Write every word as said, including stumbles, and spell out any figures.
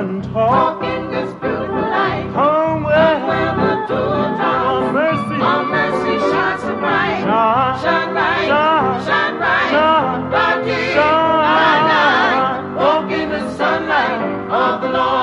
and talk. Talk in this beautiful life. Come where, Come where the dewdrops on mercy, on mercy shine so bright. shine, Shine bright, shine, shine bright, shine, bright day, shine. bright night. Walk in the sunlight of the Lord.